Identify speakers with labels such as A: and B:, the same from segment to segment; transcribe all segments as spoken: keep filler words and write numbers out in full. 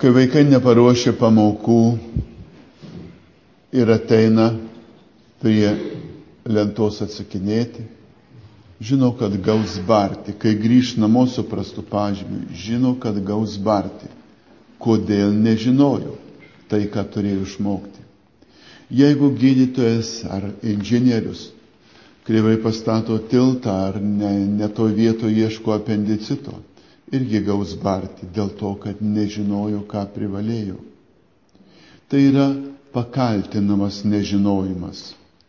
A: Kai vaikai neparuošia pamokų ir ateina prie lentos atsakinėti, žino, kad gaus barti. Kai grįž namo su prastu pažymiu, žino, kad gaus barti. Kodėl nežinojo tai, ką turėjo išmokti? Jeigu gydytojas ar inžinierius kreivai pastato tiltą ar ne, ne to vietoje ieško apendicito, irgi gaus barti dėl to, kad nežinojo, ką privalėjo. Tai yra pakaltinamas nežinojimas.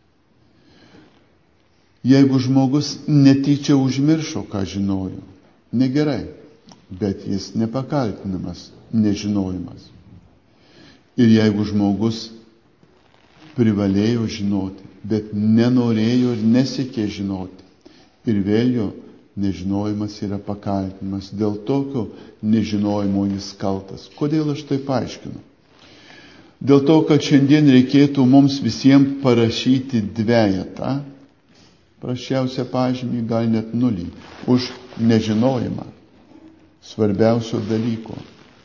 A: Jeigu žmogus netyčia užmiršo, ką žinojo, negerai, bet jis nepakaltinamas nežinojimas. Ir jeigu žmogus privalėjo žinoti, bet nenorėjo ir nesiekė žinoti, ir vėl jo nežinojimas yra pakaltinimas. Dėl tokio nežinojimo jis kaltas. Kodėl aš tai paaiškinu? Dėl to, kad šiandien reikėtų mums visiems parašyti dvejetą, prasčiausią pažymį, gal net nulį, už nežinojimą svarbiausio dalyko.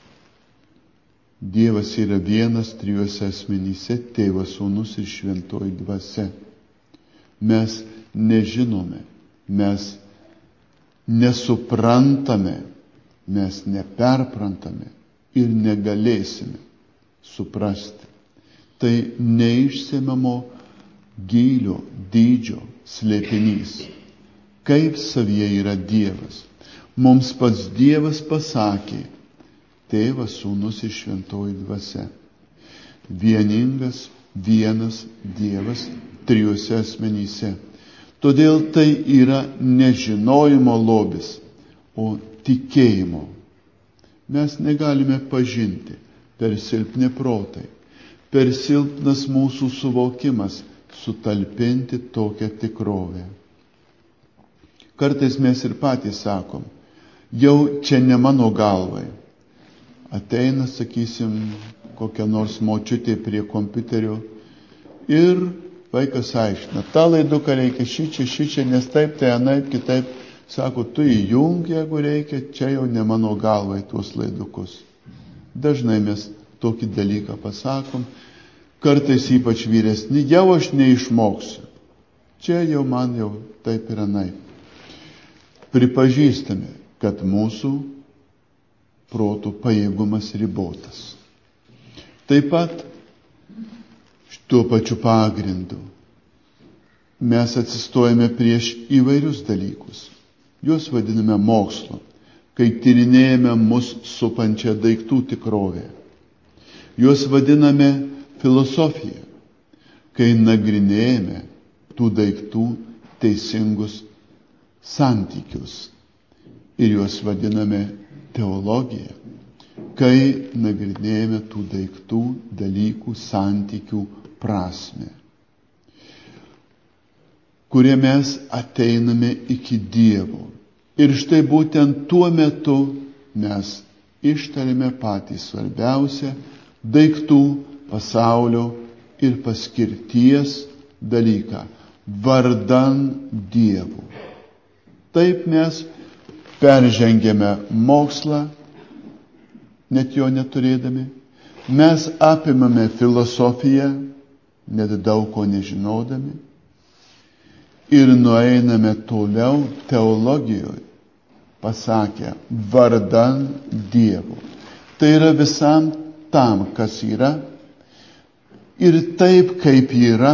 A: Dievas yra vienas trijuose asmenyse, Tėvas, Sūnus ir Šventoji Dvasia. Mes nežinome, mes nesuprantame, mes neperprantame ir negalėsime suprasti. Tai neišsemiamo gylio, dydžio slėpinys. Kaip savyje yra Dievas? Mums pats Dievas pasakė, Tėvas, Sūnus ir Šventoji Dvasia. Vieningas, vienas Dievas trijuose asmenyse. Todėl tai yra nežinojimo lobis, o tikėjimo. Mes negalime pažinti per silpni protai, per silpnas mūsų suvokimas sutalpinti tokią tikrovę. Kartais mes ir patys sakom, jau čia ne mano galvai. Ateina, sakysim, kokia nors močiutė prie kompiuterio ir vaikas aiškina, tą laiduką reikia šičia, šičia, nes taip, tai anaip, kitaip. Sako, tu įjung, jeigu reikia, čia jau ne mano galvai tuos laidukus. Dažnai mes tokį dalyką pasakom, kartais ypač vyresni, jau aš neišmoksiu. Čia jau man jau taip ir anaip. Pripažįstame, kad mūsų protų pajėgumas ribotas. Taip pat šituo pačiu pagrindu mes atsistojame prieš įvairius dalykus. Juos vadiname mokslu, kai tyrinėjame mus supančią daiktų tikrovę. Juos vadiname filosofija, kai nagrinėjame tų daiktų teisingus santykius. Ir juos vadiname teologija, kai nagrinėjame tų daiktų, dalykų, santykių prasmę, kurie mes ateiname iki Dievo. Ir štai būtent tuo metu mes ištarėme patį svarbiausią daiktų, pasaulio ir paskirties dalyką – vardan Dievo. Taip mes peržengėme mokslą, net jo neturėdami. Mes apimame filosofiją, net daug ko nežinodami. Ir nueiname toliau teologijoje, pasakę, vardan Dievo. Tai yra visam tam, kas yra. Ir taip, kaip yra,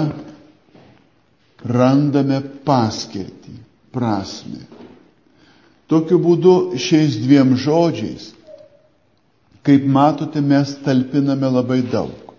A: randame paskirtį, prasmę. Tokiu būdu šiais dviem žodžiais, kaip matote, mes talpiname labai daug.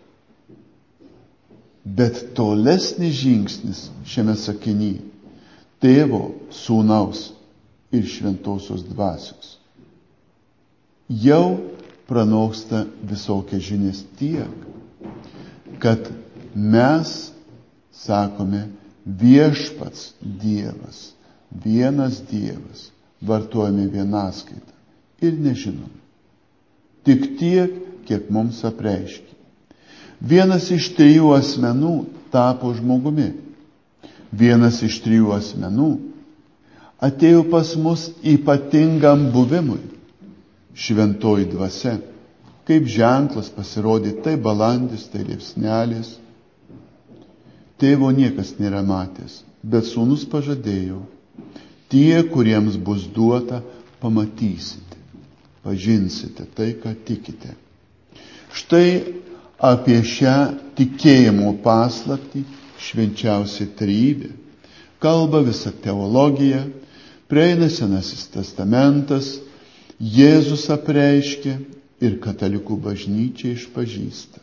A: Bet tolesnis žingsnis šiame sakinyje – Tėvo, Sūnaus ir Šventosios Dvasios – jau pranoksta visokias žinias tiek, kad mes sakome viešpats Dievas, vienas Dievas. Vartojame vienaskaitą ir nežinome. Tik tiek, kiek mums apreiškia. Vienas iš trijų asmenų tapo žmogumi. Vienas iš trijų asmenų atėjo pas mus ypatingam buvimui. Šventoji Dvasia, kaip ženklas pasirodė tai balandis, tai liepsnelis. Tėvo niekas nėra matęs, bet sūnus pažadėjo, tie, kuriems bus duota, pamatysite, pažinsite tai, ką tikite. Štai apie šią tikėjimo paslaptį švenčiausia trejybė kalba visa teologija, prieina Senasis testamentas, Jėzus apreiškė ir katalikų bažnyčia išpažįsta.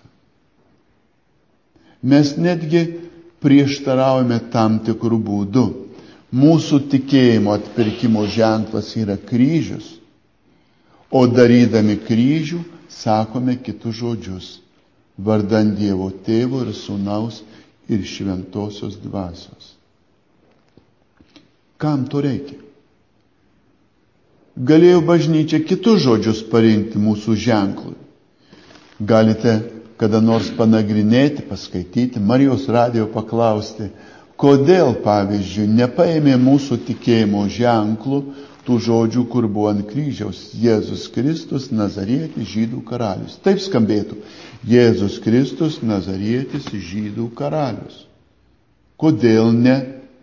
A: Mes netgi prieštaraujame tam tikrų būdų. Mūsų tikėjimo atpirkimo ženklas yra kryžius, o darydami kryžių sakome kitus žodžius, vardan Dievo Tėvo ir Sūnaus ir Šventosios Dvasios. Kam to reikia? Galėjo bažnyčia kitus žodžius parinkti mūsų ženklui. Galite kada nors panagrinėti, paskaityti, Marijos radijo paklausti, kodėl, pavyzdžiui, nepaėmė mūsų tikėjimo ženklų tų žodžių, kur buvo ant kryžiaus Jėzus Kristus, Nazarietis, žydų karalius. Taip skambėtų. Jėzus Kristus, Nazarietis, žydų karalius. Kodėl ne?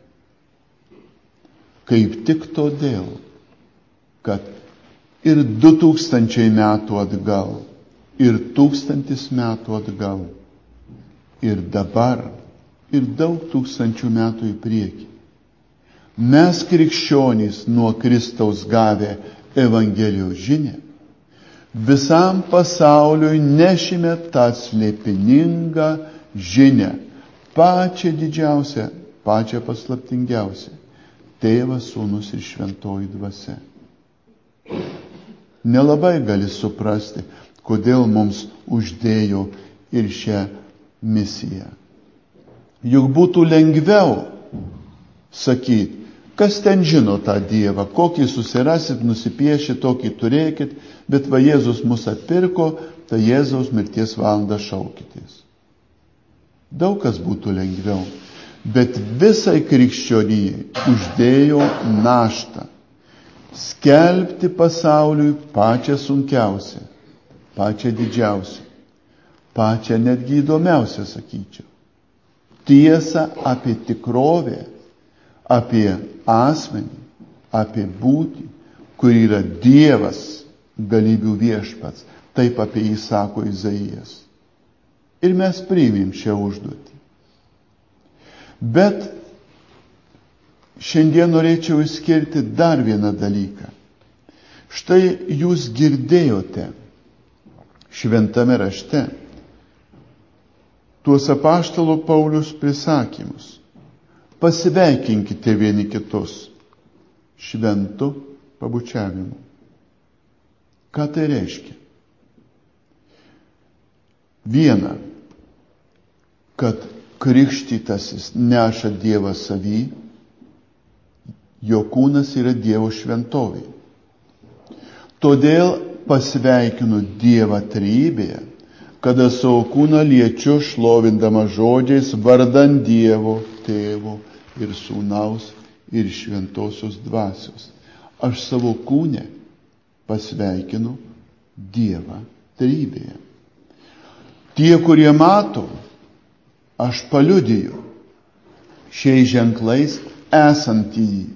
A: Kaip tik todėl, kad ir du tūkstančiai metų atgal, ir tūkstantis metų atgal, ir dabar, ir daug tūkstančių metų į priekį. Mes krikščionys nuo Kristaus gavę Evangelijos žinią, visam pasauliui nešime tą slėpiningą žinią, pačią didžiausią, pačią paslaptingiausią. Tėvas, Sūnus ir Šventoji Dvasia. Nelabai gali suprasti, kodėl mums uždėjo ir šią misiją. Juk būtų lengviau sakyti, kas ten žino tą Dievą, kokį susirasit, nusipiešit, tokį turėkit, bet va Jėzus mus atpirko, tai Jėzaus mirties valandą šaukitės. Daug kas būtų lengviau, bet visai krikščionijai uždėjo naštą skelbti pasauliui pačią sunkiausią, pačią didžiausią, pačią netgi įdomiausią, sakyčiau. Tiesą apie tikrovę, apie asmenį, apie būtį, kur yra Dievas, galybių viešpats. Taip apie jį sako Izaijas. Ir mes priimėm šią užduotį. Bet šiandien norėčiau išskirti dar vieną dalyką. Štai jūs girdėjote šventame rašte tuos apaštalo Pauliaus prisakymus. Pasveikinkite vieni kitus šventu pabučiavimu. Ką tai reiškia? Viena, kad krikštytasis neša Dievą savy, jo kūnas yra Dievo šventovė. Todėl pasveikinu Dievą trejybėje, kada savo kūną liečiu šlovindama žodžiais vardan Dievo, Tėvo ir Sūnaus ir Šventosios Dvasios. Aš savo kūne pasveikinu Dievą trejybėje. Tie, kurie mato, aš paliudiju šiais ženklais esant į jį.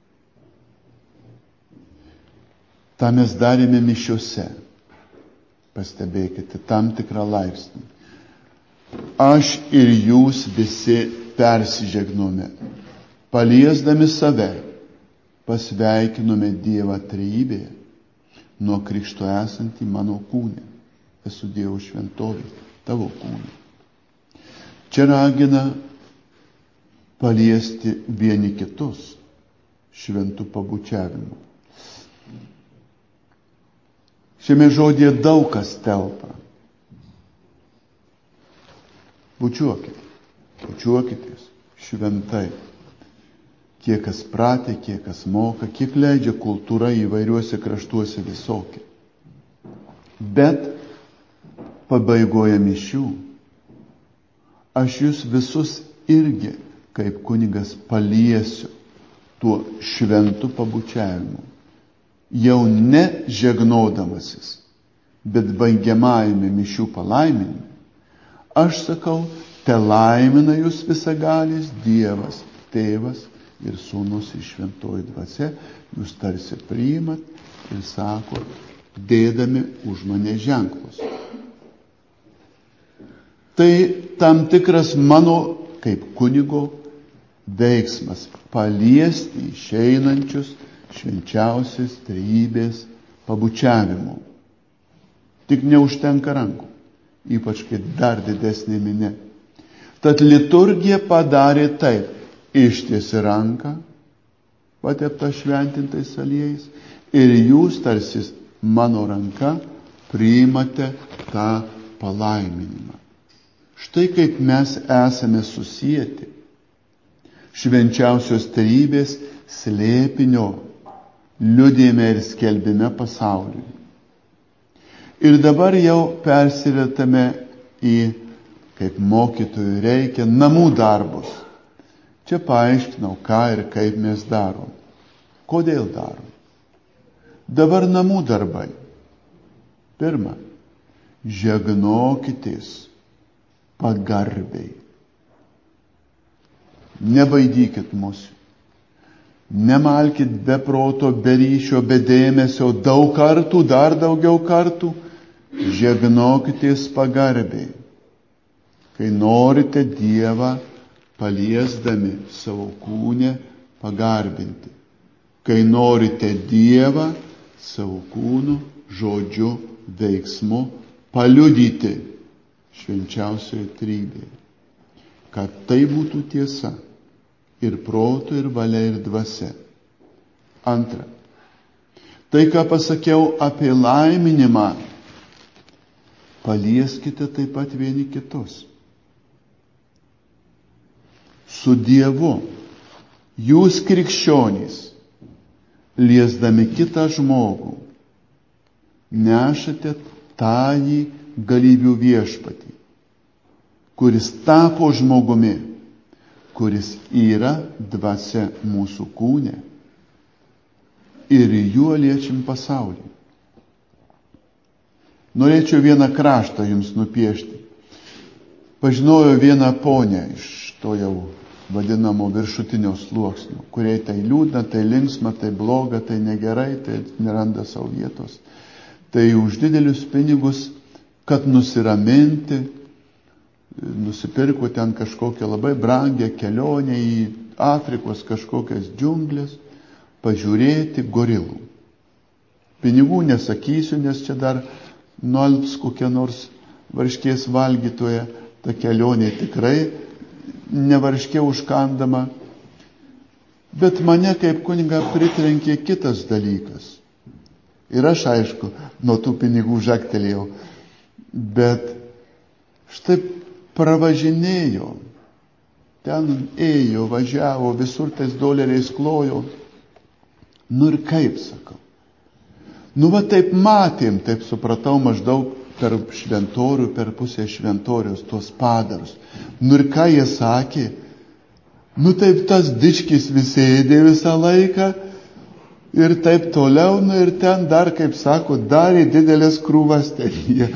A: Ta mes darėme mišiose. Pastebėkite, tam tikrą laipsnį. Aš ir jūs visi persižegnome. Paliesdami save, pasveikinome Dievą trejybėje, nuo krikšto esantį mano kūne. Esu Dievo šventovė, tavo kūne. Čia ragina paliesti vieni kitus šventų pabučiavimu. Šiame žodėje daug kas telpa. Bučiuokite, bučiuokitės šventai. Kiek kas pratė, kiek kas moka, kiek leidžia kultūra įvairiuose kraštuose visokia. Bet pabaigoje mišių aš jūs visus irgi, kaip kunigas, paliesiu tuo šventu pabučiavimu. Jau ne žegnodamasis, bet baigiamajame mišių palaiminime aš sakau, te laimina jūs visagalis Dievas, Tėvas ir Sūnus ir Šventoji Dvasia, jūs tarsi priimat ir sako, dėdami už mane ženklus. Tai tam tikras mano kaip kunigo veiksmas paliesti išeinančius švenčiausios trejybės pabučiavimu. Tik neužtenka rankų, ypač kai dar didesnė minė. Tad liturgija padarė taip, ištiesi ranką, patepta šventintais aliejais, ir jūs tarsi mano ranka priimate tą palaiminimą. Štai kaip mes esame susijęti švenčiausios trejybės slėpinio liudijime ir skelbime pasauliui. Ir dabar jau persiretame į, kaip mokytojų reikia, namų darbus. Čia paaiškinau, ką ir kaip mes darom. Kodėl darom? Dabar namų darbai. Pirma, žegnokitės pagarbiai. Nebaidykit mūsų. Nemalkit be proto, be ryšio, be dėmesio, daug kartų, dar daugiau kartų. Žegnokitės pagarbiai. Kai norite Dievą paliesdami savo kūnę pagarbinti. Kai norite Dievą savo kūnu, žodžiu, veiksmu paliudyti švenčiausioje trejybėje. Kad tai būtų tiesa ir proto, ir valia, ir dvasia. Antra. Tai, ką pasakiau apie laiminimą, palieskite taip pat vieni kitus. Su Dievu jūs krikščionys, liesdami kitą žmogų, nešate tąjį galybių viešpatį, kuris tapo žmogumi, kuris yra dvasia mūsų kūne ir juo liečiam pasaulį. Norėčiau vieną kraštą jums nupiešti. Pažinojau vieną ponę iš to jau vadinamo viršutinio sluoksnio, kuriai tai liūdna, tai linksma, tai bloga, tai negerai, tai neranda savo vietos. Tai už didelius pinigus, kad nusiraminti, nusipirko ten kažkokią labai brangią kelionę į Afrikos kažkokias džiunglės, pažiūrėti gorilų. Pinigų nesakysiu, nes čia dar nualps kokia nors varškės valgytoja, ta kelionė tikrai nevarškė užkandama. Bet mane kaip kunigą pritrenkė kitas dalykas. Ir aš, aišku, nuo tų pinigų žagtelėjau. Bet štai pravažinėjo, ten ėjo, važiavo, visur tais doleriais klojo. Nu ir kaip, sakau. Nu va taip matėm, taip supratau maždaug per šventorių, per pusę šventorius, tuos padarus. Nu ir ką jie sakė? Nu taip tas dičkis visi ėdė visą laiką ir taip toliau, nu ir ten dar, kaip sako, darė didelės krūvas ten jie.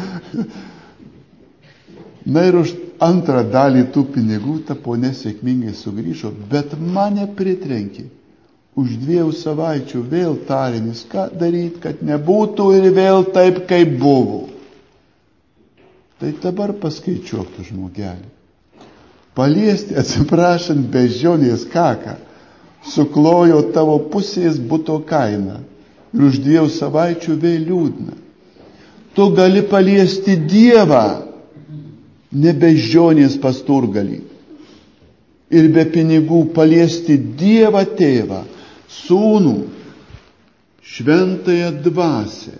A: Na ir už antrą dalį tų pinigų ta ponė sėkmingai sugrįžo, bet mane pritrenkė. Už dviejų savaičių vėl tarinis, ką daryti, kad nebūtų ir vėl taip, kaip buvo. Tai dabar paskaičiuok tu žmogelį. Paliesti, atsiprašant, beždžionės kaką, suklojo tavo pusės buto kainą ir už dviejų savaičių vėl liūdna. Tu gali paliesti Dievą, ne beždžionės pasturgalį. Ir be pinigų paliesti Dievą Tėvą, Sūnų, Šventąją Dvasią,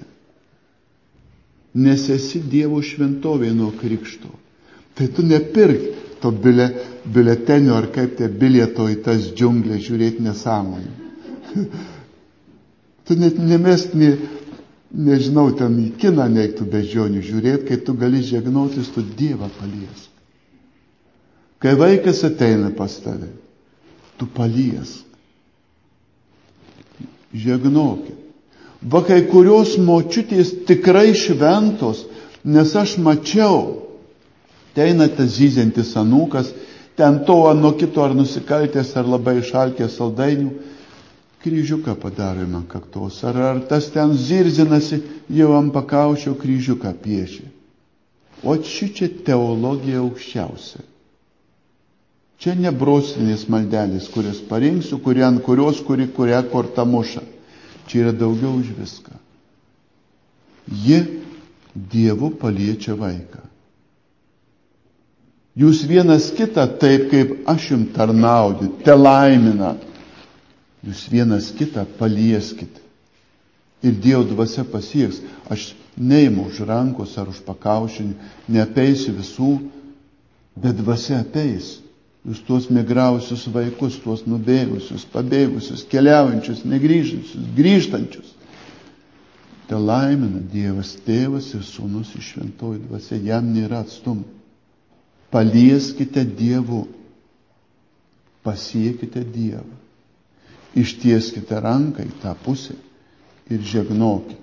A: nes esi Dievo šventovė nuo krikšto. Tai tu nepirk to bile, biletenio ar kaip te bilieto į tas džiunglės žiūrėti nesąmonį. Tu net nemest, ne, nežinau, ten į kiną neiktų beždžionių žiūrėti, kai tu gali žegnotis, tu Dievą paliesk. Kai vaikas ateina pas tave, tu paliesk. Žegnokit. Va kai kurios močiutės tikrai šventos, nes aš mačiau, teina tas zyziantis anūkas, ten to nuo kito ar nusikaltęs, ar labai išalkęs saldainių, kryžiuką padaro man kaktos, ar, ar tas ten zirzinasi, jau ant pakaušio kryžiuką piešia. O šičia teologija aukščiausia. Čia ne brostinės maldelės, kurias parinksiu, kuri ant kurios, kuri kurią kortą muša. Čia yra daugiau už viską. Ji Dievu paliečia vaiką. Jūs vienas kitą taip, kaip aš jums tarnauju, te laimina. Jūs vienas kitą palieskit. Ir Dievo dvasia pasieks. Aš neimu už rankos ar už pakaušinį, neapeisiu visų, bet dvasia apeis. Jūs tuos migrausius vaikus, tuos nubėgusius, pabėgusius, keliaujančius, negrįžtančius, grįžtančius. Te laimina Dievas Tėvas ir Sūnus ir Šventoji Dvasia, jam nėra atstumų. Palieskite Dievu, pasiekite Dievą, ištieskite ranką į tą pusę ir žegnokit.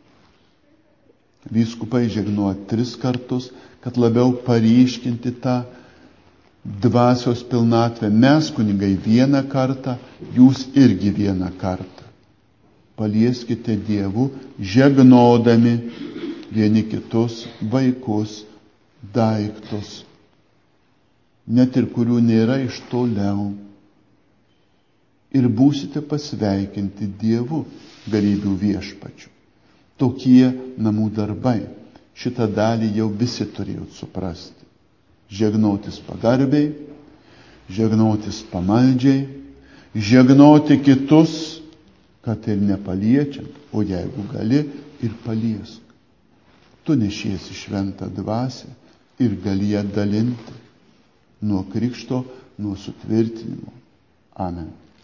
A: Vyskupai žegnuoja tris kartus, kad labiau paryškinti tą dvasios pilnatvę. Mes, kunigai, vieną kartą, jūs irgi vieną kartą. Palieskite Dievu, žegnodami vieni kitus, vaikus, daiktus, net ir kurių nėra iš toliau. Ir būsite pasveikinti Dievu, galybių viešpačiu. Tokie namų darbai. Šitą dalį jau visi turėjot suprasti. Žegnotis pagarbiai, žegnotis pamaldžiai, žegnoti kitus, kad ir nepaliečiant, o jeigu gali, ir paliesk. Tu nešiesi šventą dvasią ir gali ją dalinti nuo krikšto, nuo sutvirtinimo. Amen.